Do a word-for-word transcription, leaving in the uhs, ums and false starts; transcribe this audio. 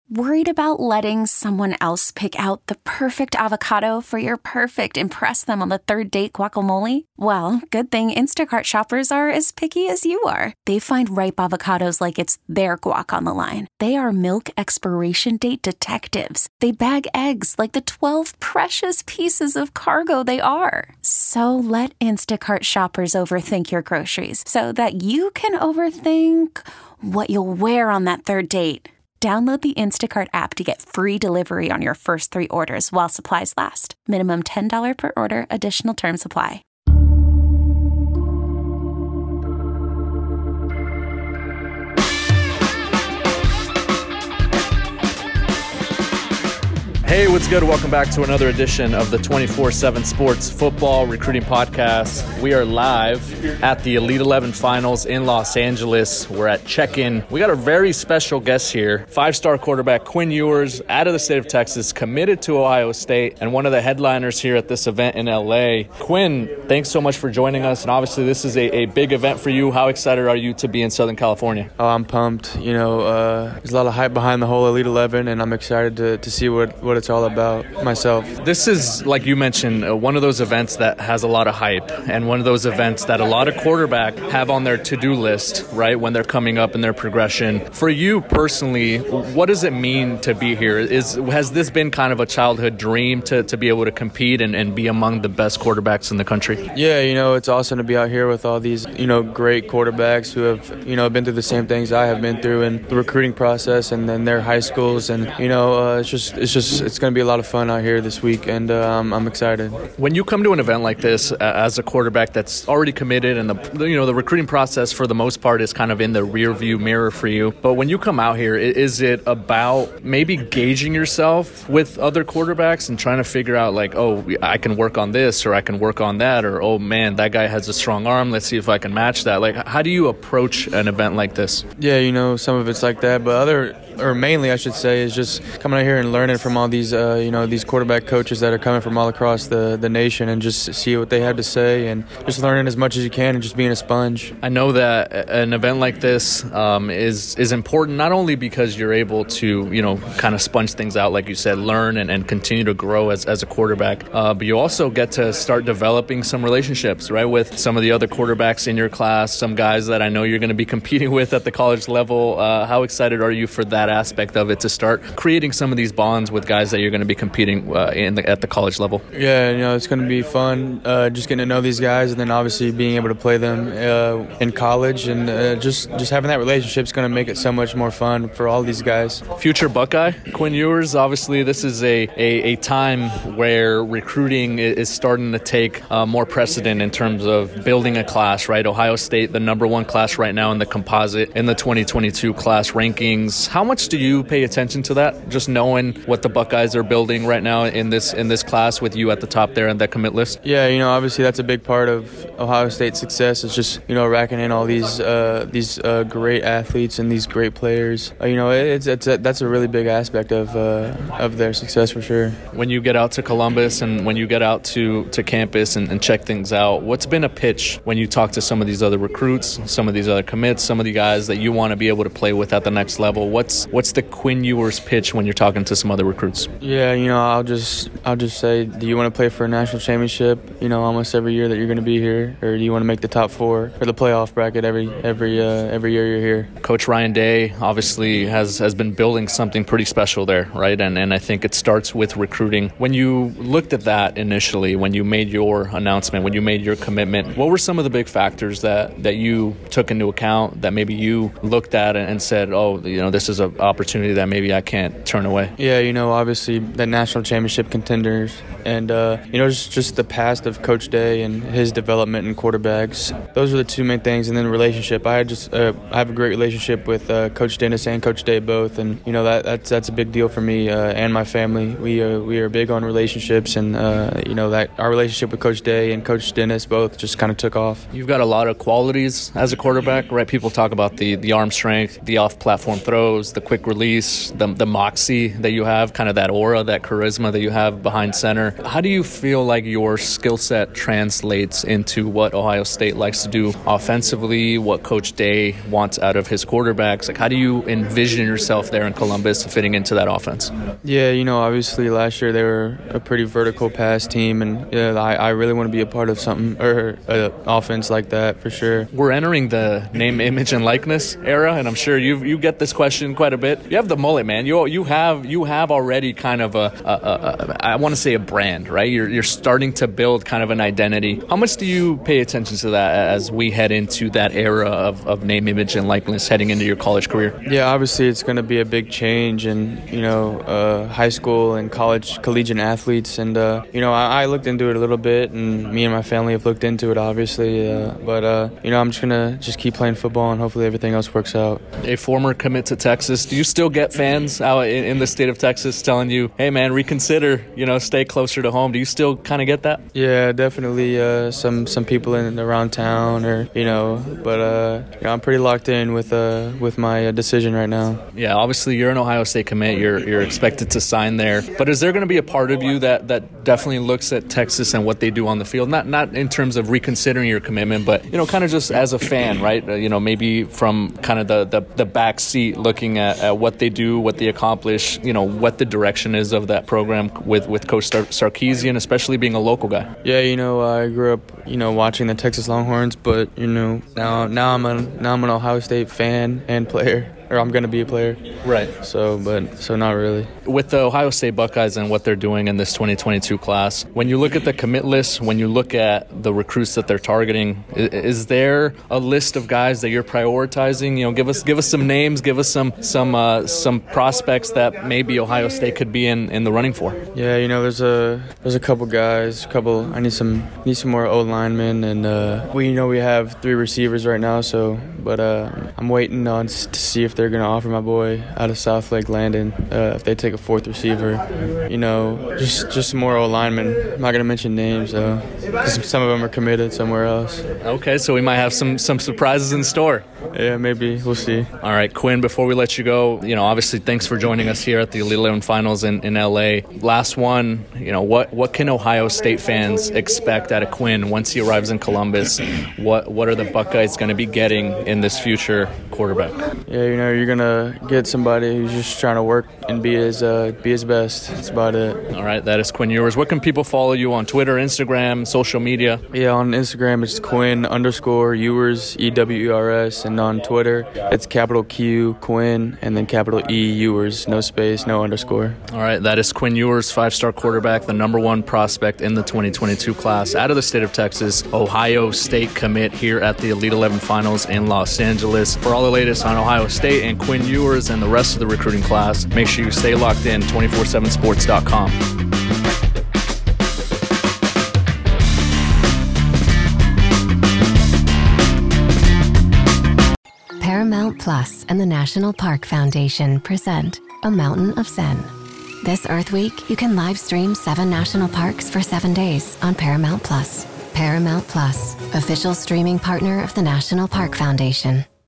Worried about letting someone else pick out the perfect avocado for your perfect impress them on the third date guacamole? Well, good thing Instacart shoppers are as picky as you are. They find ripe avocados like it's their guac on the line. They are milk expiration date detectives. They bag eggs like the twelve precious pieces of cargo they are. So let Instacart shoppers overthink your groceries so that you can overthink what you'll wear on that third date. Download the Instacart app to get free delivery on your first three orders while supplies last. Minimum ten dollars per order. Additional terms apply. Hey, what's good? Welcome back to another edition of the twenty-four seven Sports Football Recruiting Podcast. We are live at the Elite eleven Finals in Los Angeles. We're at check-in. We got a very special guest here, five-star quarterback Quinn Ewers, out of the state of Texas, committed to Ohio State, and one of the headliners here at this event in L A. Quinn, thanks so much for joining us, and obviously this is a, a big event for you. How excited are you to be in Southern California? Oh, I'm pumped. You know, uh, there's a lot of hype behind the whole Elite eleven, and I'm excited to, to see what, what it's all about myself. This is, like you mentioned, uh, one of those events that has a lot of hype, and one of those events that a lot of quarterbacks have on their to-do list, right, when they're coming up in their progression. For you personally, what does it mean to be here? Is Has this been kind of a childhood dream to, to be able to compete and, and be among the best quarterbacks in the country? Yeah, you know, it's awesome to be out here with all these, you know, great quarterbacks who have, you know, been through the same things I have been through in the recruiting process and then their high schools. And, you know, uh, it's just, it's just, it's going to be a lot of fun out here this week, and uh, I'm, I'm excited. When you come to an event like this uh, as a quarterback that's already committed, and the you know the recruiting process for the most part is kind of in the rear view mirror for you, but when you come out here, is it about maybe gauging yourself with other quarterbacks and trying to figure out like, oh, I can work on this or I can work on that, or oh man, that guy has a strong arm, let's see if I can match that? Like, how do you approach an event like this? Yeah, you know, some of it's like that, but other or mainly I should say, is just coming out here and learning from all these, uh, you know, these quarterback coaches that are coming from all across the, the nation, and just see what they have to say, and just learning as much as you can and just being a sponge. I know that an event like this um, is is important, not only because you're able to, you know, kind of sponge things out, like you said, learn and, and continue to grow as, as a quarterback, uh, but you also get to start developing some relationships, right, with some of the other quarterbacks in your class, some guys that I know you're going to be competing with at the college level. Uh, how excited are you for that aspect of it, to start creating some of these bonds with guys that you're going to be competing uh, in the, at the college level? Yeah, you know, it's going to be fun, uh, just getting to know these guys, and then obviously being able to play them uh, in college, and uh, just just having that relationship is going to make it so much more fun for all these guys. Future Buckeye, Quinn Ewers, obviously this is a, a, a time where recruiting is starting to take uh, more precedent in terms of building a class, right? Ohio State, the number one class right now in the composite in the twenty twenty-two class rankings. How much do you pay attention to that, just knowing what the Buckeyes are building right now in this in this class with you at the top there on that commit list? Yeah, you know, obviously that's a big part of Ohio State's success. It's just, you know, racking in all these uh, these uh, great athletes and these great players. Uh, you know, it's, it's a, that's a really big aspect of uh, of their success for sure. When you get out to Columbus and when you get out to, to campus and, and check things out, what's been a pitch when you talk to some of these other recruits, some of these other commits, some of the guys that you want to be able to play with at the next level? What's what's the Quinn Ewers pitch when you're talking to some other recruits? Yeah, you know, I'll just I'll just say, do you want to play for a national championship, you know, almost every year that you're going to be here, or do you want to make the top four or the playoff bracket every every uh, every year you're here? Coach Ryan Day obviously has, has been building something pretty special there, right? And and I think it starts with recruiting. When you looked at that initially, when you made your announcement, when you made your commitment, what were some of the big factors that, that you took into account, that maybe you looked at and said, oh, you know, this is an opportunity that maybe I can't turn away? Yeah, you know, obviously the national championship contenders, and uh, you know, just just the past of Coach Day and his development in quarterbacks. Those are the two main things, and then relationship. I had just uh, I have a great relationship with uh, Coach Dennis and Coach Day both, and you know that that's that's a big deal for me uh, and my family. We uh, we are big on relationships, and uh, you know that our relationship with Coach Day and Coach Dennis both just kind of took off. You've got a lot of qualities as a quarterback, right? People talk about the the arm strength, the off-platform throws, the quick release, the, the moxie that you have, kind of that aura, that charisma that you have behind center. How do you feel like your skill set translates into what Ohio State likes to do offensively, what Coach Day wants out of his quarterbacks? Like, how do you envision yourself there in Columbus fitting into that offense? Yeah, you know, obviously last year they were a pretty vertical pass team, and yeah, I, I really want to be a part of something, or an offense like that for sure. We're entering the name, image, and likeness era, and I'm sure you you get this question quite a bit. You have the mullet, man. You you have you have already kind of a, a, a, a I want to say a brand, right? You're you're starting to build kind of an identity. How much do you pay attention to that as we head into that era of, of name, image, and likeness heading into your college career? Yeah, obviously it's going to be a big change in, you know, uh, high school and college, collegiate athletes. And, uh, you know, I, I looked into it a little bit, and me and my family have looked into it, obviously. Uh, but, uh, you know, I'm just going to just keep playing football, and hopefully everything else works out. A former commit to Texas, do you still get fans out in, in the state of Texas telling you, hey, man, reconsider, you know, stay closer to home? Do you still kind of get that? Yeah, definitely. Uh, some some people in around town, or, you know, but uh, you know, I'm pretty locked in with uh, with my uh, decision right now. Yeah, obviously you're an Ohio State commit. You're you're expected to sign there. But is there going to be a part of you that, that definitely looks at Texas and what they do on the field? Not not in terms of reconsidering your commitment, but, you know, kind of just as a fan, right? Uh, you know, maybe from kind of the, the, the back seat looking at, at what they do, what they accomplish, you know, what the direction is of that program with, with Coach Sar- Sarkisian, especially being a local guy. Yeah, you know, I grew up, you know, watching the Texas Longhorns, but, you know, now now I'm a now I'm an Ohio State fan and player. Or I'm going to be a player. Right. So, but, so not really. With the Ohio State Buckeyes and what they're doing in this twenty twenty-two class, when you look at the commit list, when you look at the recruits that they're targeting, is, is there a list of guys that you're prioritizing? You know, give us give us some names, give us some some uh, some prospects that maybe Ohio State could be in, in the running for. Yeah, you know, there's a there's a couple guys, a couple. I need some need some more O linemen, and uh, we you know we have three receivers right now. So, but uh, I'm waiting on to see if they're going to offer my boy out of South Lake Landon uh, if they take a fourth receiver. You know, just just some more O-linemen. I'm not going to mention names, though, because some of them are committed somewhere else. Okay, so we might have some, some surprises in store. Yeah, maybe. We'll see. All right, Quinn, before we let you go, you know, obviously thanks for joining us here at the Elite eleven Finals in, in L A. Last one, you know, what, what can Ohio State fans expect out of Quinn once he arrives in Columbus? What what are the Buckeyes going to be getting in this future quarterback? Yeah, you know, you're going to get somebody who's just trying to work and be his, uh, be his best. That's about it. All right, that is Quinn Ewers. What can people follow you on Twitter, Instagram, social media? Yeah, on Instagram, it's Quinn underscore Ewers, E W E R S, and on Twitter, it's capital Q, Quinn, and then capital E, Ewers, no space, no underscore. All right, that is Quinn Ewers, five-star quarterback, the number one prospect in the twenty twenty-two class out of the state of Texas, Ohio State commit here at the Elite eleven Finals in Los Angeles. For all the latest on Ohio State and Quinn Ewers and the rest of the recruiting class, make sure you stay locked in, two four seven sports dot com. Paramount Plus and the National Park Foundation present A Mountain of Zen. This Earth Week, you can live stream seven national parks for seven days on Paramount Plus. Paramount Plus, official streaming partner of the National Park Foundation.